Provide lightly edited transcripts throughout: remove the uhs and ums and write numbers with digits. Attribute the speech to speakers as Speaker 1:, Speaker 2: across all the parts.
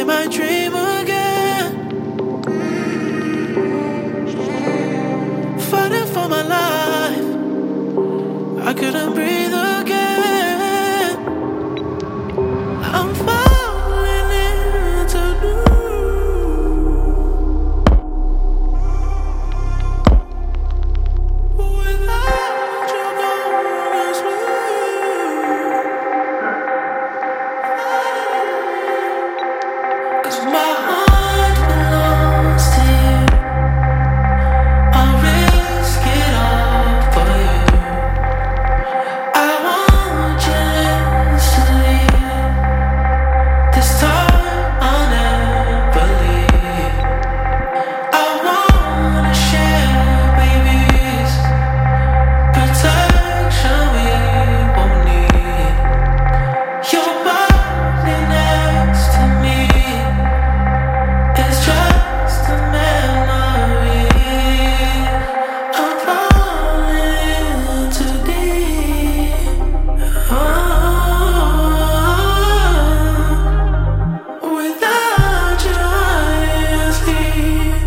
Speaker 1: my dream again. Fighting for my life, I couldn't breathe again. I'm falling into new. Without you going smooth. 'Cause my heart belongs to you. I'll risk it all for you. I want you instantly. This time I'll never leave. I wanna share babies, protection we won't need. Your body next to me is just a memory. I'm falling too deep. Without you, I sleep.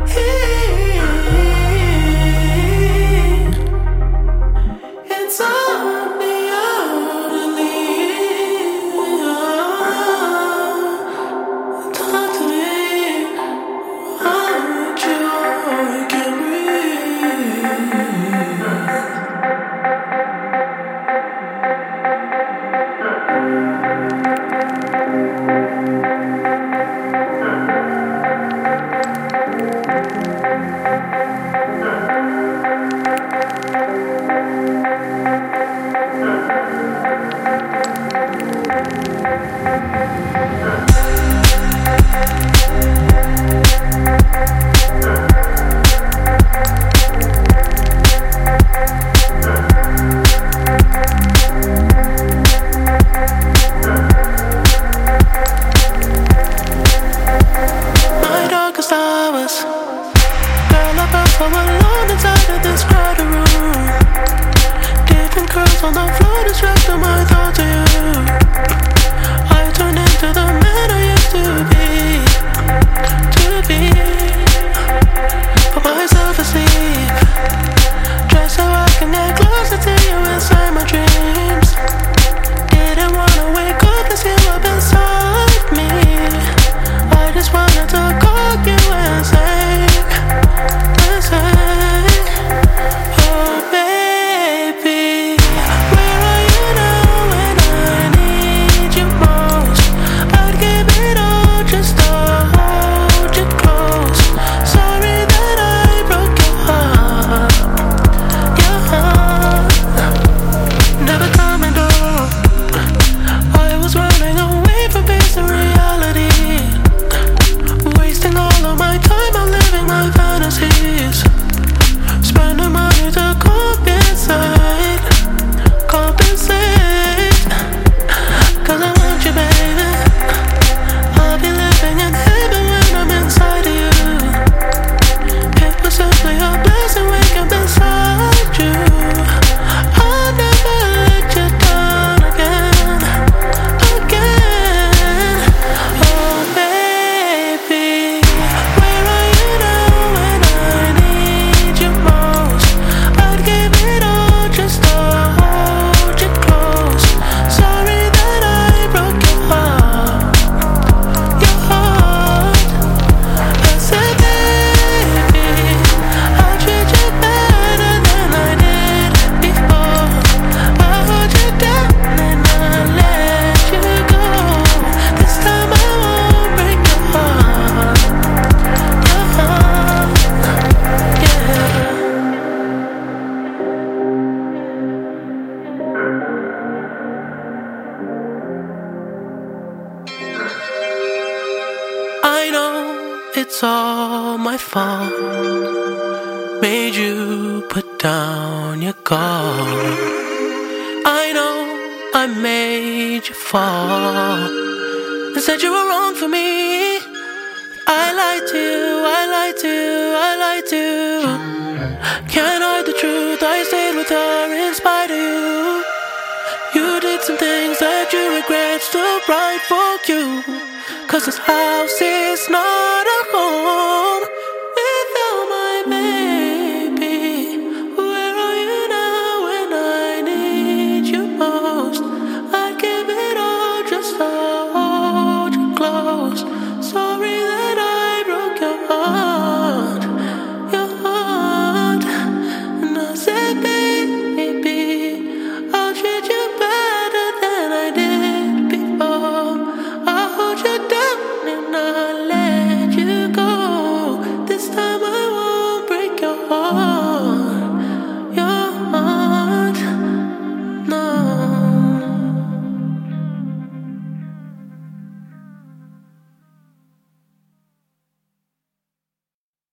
Speaker 1: It's on me to leave. Talk to me. Without you, I can't breathe. My darkest hours, girl, I felt so alone inside of this crowded room. Different curls on the floor distracted my thoughts to you. I turned into the man I used to be. Put myself asleep, just so I can get closer to you inside my dreams. Didn't wanna wake up and see you up inside me. I just wanted to call you and say, oh baby, where are you now when I need you most? I'd give it all just to hold you close. Sorry that I broke your heart, your heart. Never coming home. I was running away from facing reality, wasting all of my time on living my fantasies, spending money to compensate. 'Cause I want you, baby. I'll be living in heaven when I'm inside of you. It was simply a blessing waking up inside you. I'll never let you down again, again. Oh baby, where are you now when I need you most? I'd give it all just to hold you close. Sorry that I broke your heart, your heart. I said, baby, I'll treat you better than I did before. I'll hold you down and I'll let you go. This time I won't break your heart, yeah. I know it's all my fault. Made you put down your guard. I know I made you fall and said you were wrong for me. I lied to you, I lied to you, I lied to you. Can't hide the truth, I stayed with her in spite of you. You did some things that you regret, still right for you. 'cause this house is not